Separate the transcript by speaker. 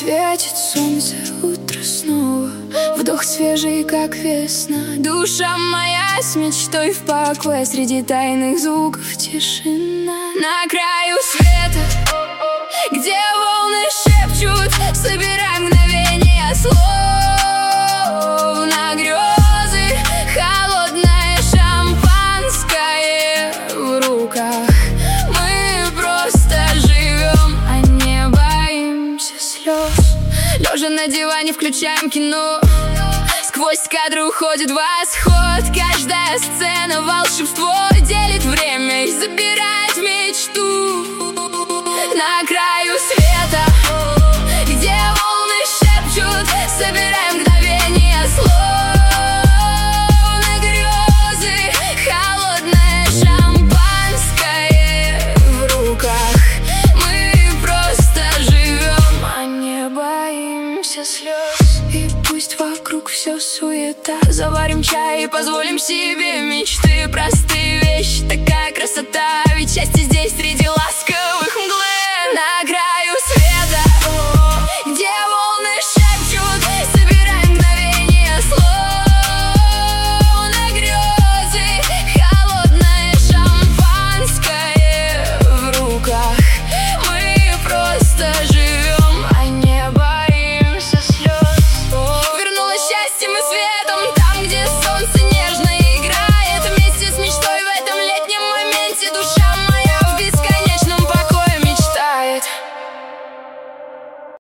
Speaker 1: Светит солнце, утро снова, вдох свежий, как весна. Душа моя с мечтой в покое, среди тайных звуков тишина. На краю света, где волны шепчут, собирай мгновения словно грезы. Холодное шампанское в руках. Мы просто живем, а не боимся слез. Лежа на диване, включаем кино. Сквозь кадры уходит восход. Каждая сцена волшебство делит время и забирает мечту. На краю света, где волны шепчут, собираем мгновения словно грезы. Холодное шампанское в руках. Мы просто живем, а не боимся слез. И пусть вокруг все суета, заварим чай и позволим себе мечты. Простые вещи, такая красота, ведь счастье здесь